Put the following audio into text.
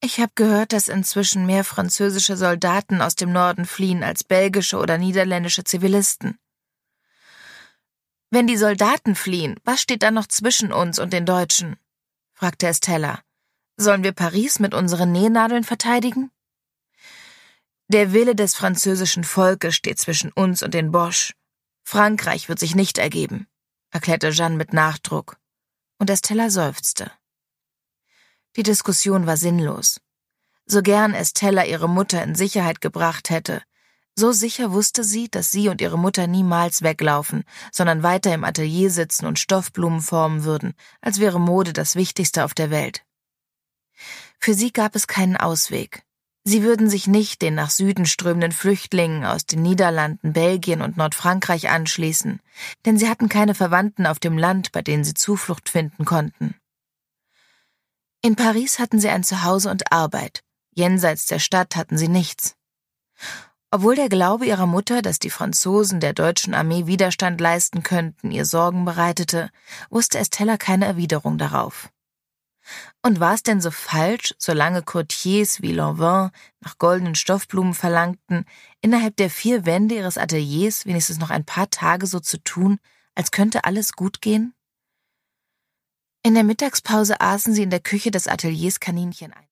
Ich habe gehört, dass inzwischen mehr französische Soldaten aus dem Norden fliehen als belgische oder niederländische Zivilisten. Wenn die Soldaten fliehen, was steht dann noch zwischen uns und den Deutschen? Fragte Estella. Sollen wir Paris mit unseren Nähnadeln verteidigen? Der Wille des französischen Volkes steht zwischen uns und den Bosch. Frankreich wird sich nicht ergeben, erklärte Jeanne mit Nachdruck. Und Estella seufzte. Die Diskussion war sinnlos. So gern Estella ihre Mutter in Sicherheit gebracht hätte, so sicher wusste sie, dass sie und ihre Mutter niemals weglaufen, sondern weiter im Atelier sitzen und Stoffblumen formen würden, als wäre Mode das Wichtigste auf der Welt. Für sie gab es keinen Ausweg. Sie würden sich nicht den nach Süden strömenden Flüchtlingen aus den Niederlanden, Belgien und Nordfrankreich anschließen, denn sie hatten keine Verwandten auf dem Land, bei denen sie Zuflucht finden konnten. In Paris hatten sie ein Zuhause und Arbeit, jenseits der Stadt hatten sie nichts. Obwohl der Glaube ihrer Mutter, dass die Franzosen der deutschen Armee Widerstand leisten könnten, ihr Sorgen bereitete, wusste Estella keine Erwiderung darauf. Und war es denn so falsch, solange Courtiers wie Lanvin nach goldenen Stoffblumen verlangten, innerhalb der 4 Wände ihres Ateliers wenigstens noch ein paar Tage so zu tun, als könnte alles gut gehen? In der Mittagspause aßen sie in der Küche des Ateliers Kaninchen ein.